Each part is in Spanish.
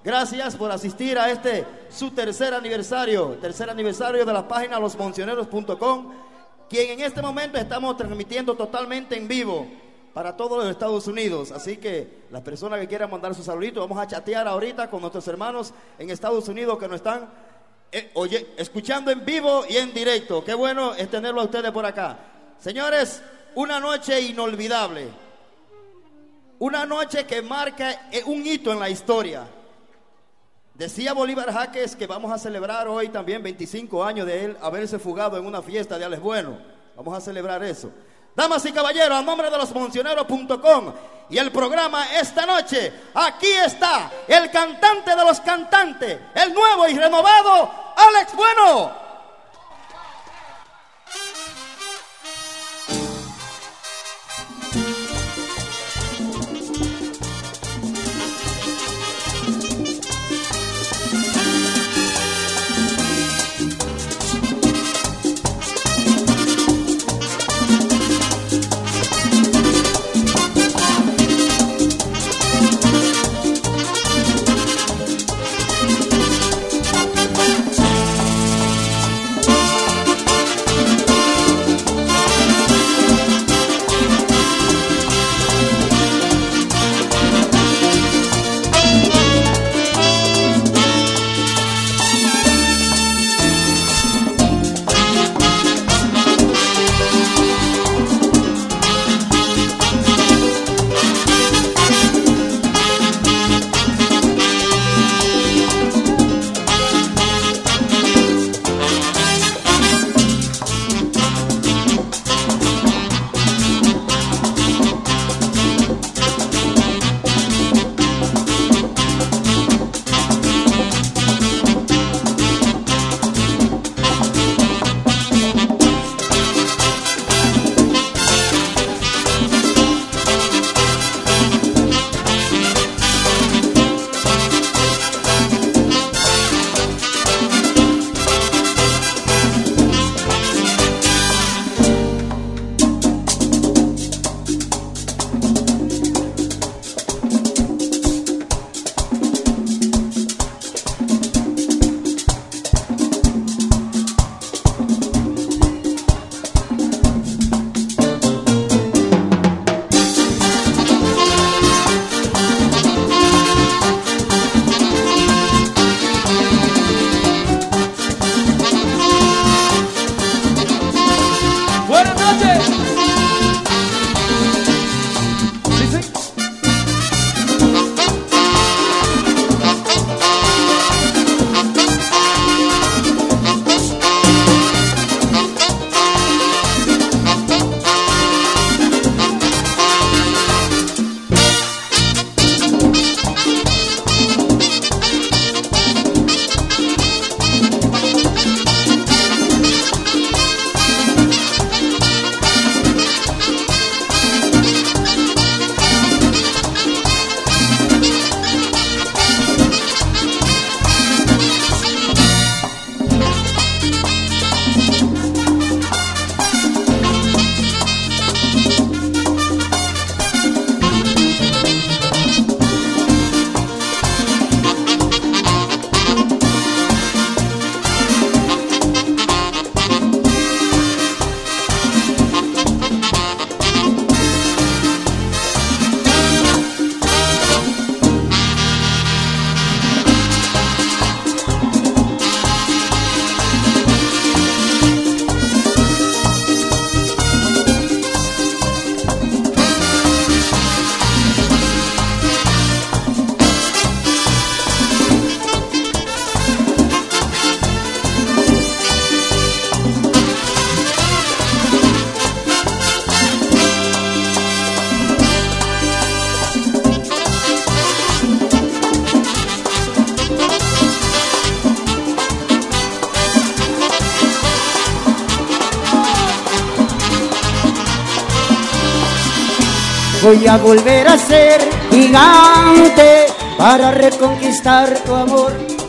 Gracias por asistir a su tercer aniversario de la página losmoncioneros.com, quien en este momento estamos transmitiendo totalmente en vivo para todos los Estados Unidos. Así que las personas que quieran mandar sus saluditos, vamos a chatear ahorita con nuestros hermanos en Estados Unidos que nos están escuchando en vivo y en directo. Qué bueno es tenerlo a ustedes por acá. Señores, una noche inolvidable, una noche que marca un hito en la historia. Decía Bolívar Jaques que vamos a celebrar hoy también 25 años de él haberse fugado en una fiesta de Alex Bueno. Vamos a celebrar eso. Damas y caballeros, a nombre de losmoncioneros.com y el programa esta noche, aquí está el cantante de los cantantes, el nuevo y renovado Alex Bueno. Voy a volver a ser gigante para reconquistar tu amor.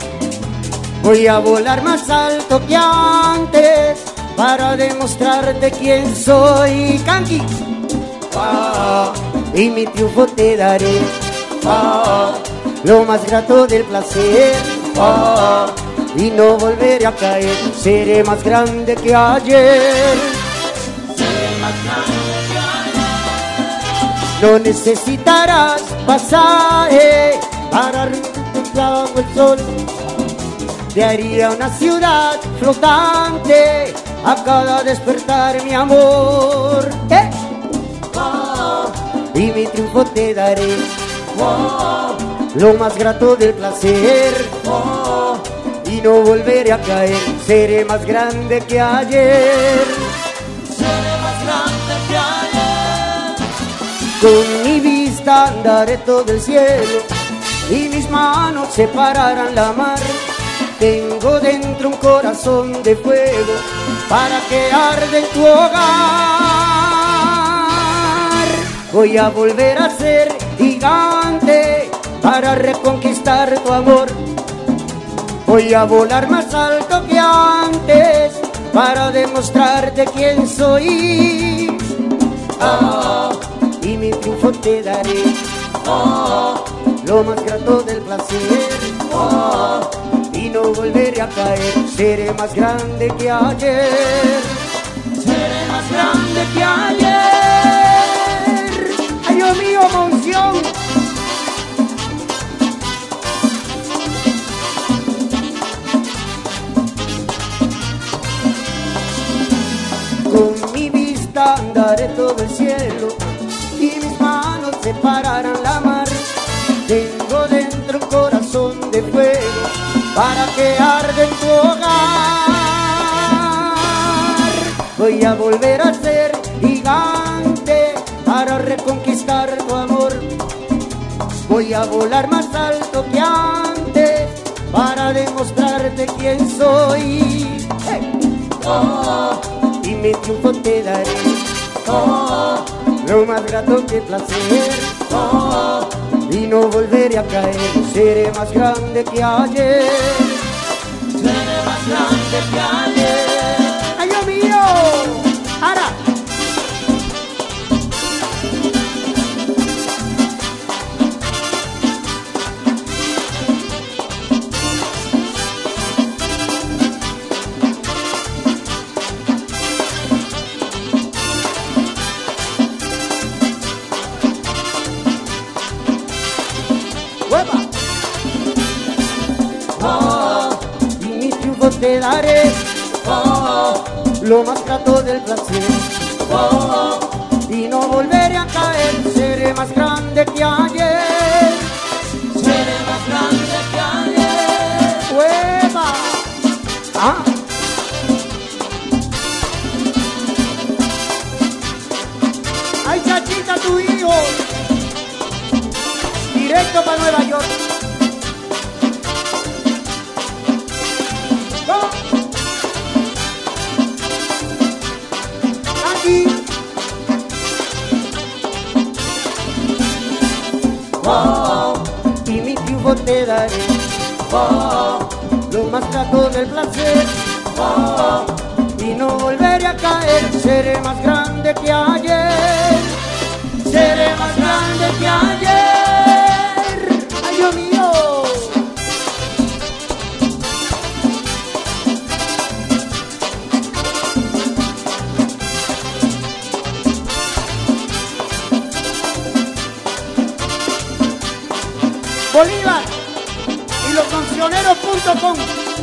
Voy a volar más alto que antes para demostrarte quién soy. Kanki. Y mi triunfo te daré. lo más grato del placer, oh, y no volveré a caer, seré más grande que ayer. Seré más grande que ayer. No necesitarás pasaje para recuperar el sol. Te haría una ciudad flotante a cada despertar, mi amor. Oh, Y mi triunfo te daré, oh, lo más grato del placer, oh, y no volveré a caer, seré más grande que ayer. seré más grande que ayer. Con mi vista andaré todo el cielo y mis manos separarán la mar. Tengo dentro un corazón de fuego para que arde en tu hogar. Voy a volver a ser gigante para reconquistar tu amor. Voy a volar más alto que antes para demostrarte quién soy. Oh, Y mi triunfo te daré, oh, lo más grato del placer, oh, y no volveré a caer, seré más grande que ayer. seré más grande que ayer. ¡Ay, Dios mío, Monción! Con mi vista andaré todo el cielo y mis manos separarán la mar. Tengo dentro un corazón de fuego para que arde en tu hogar. Voy a volver a ser gigante para reconquistar tu amor. Voy a volar más alto que antes para demostrarte quién soy. ¡Hey! Oh, Y mi triunfo te daré, oh, lo más grato que placer, oh, y no volveré a caer, seré más grande que ayer. seré más grande que ayer. ¡Ay, Dios mío! ¡Ahora! ¡Hueva! Oh, Y mi triunfo te daré, oh, lo más grato del placer, oh, y no volveré a caer, seré más grande que ayer. seré más grande que ayer. ¡Hueva! ¡Ah! ¡Ay, Chachita, tu hijo! Directo para Nueva York. ¡Vamos! Aquí. Oh, Y mi triunfo te daré, oh, lo más grato del placer, oh, y no volveré a caer, seré más grande que ayer. seré más grande que ayer. ¡Ay, Dios mío! Bolívar y loscancioneros.com.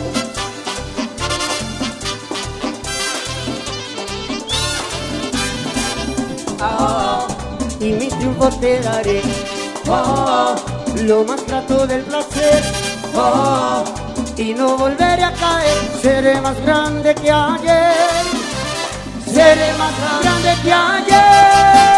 Oh, Y mi triunfo te daré, oh, lo más grato del placer, oh, y no volveré a caer, seré más grande que ayer. seré más grande que ayer.